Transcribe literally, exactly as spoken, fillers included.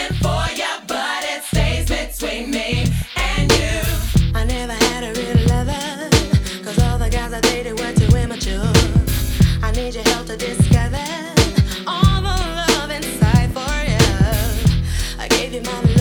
it for you, but it stays between me and you. I never had a real lover, cause all the guys I dated were too immature. I need your help to discover all the love inside for you. I gave you my love.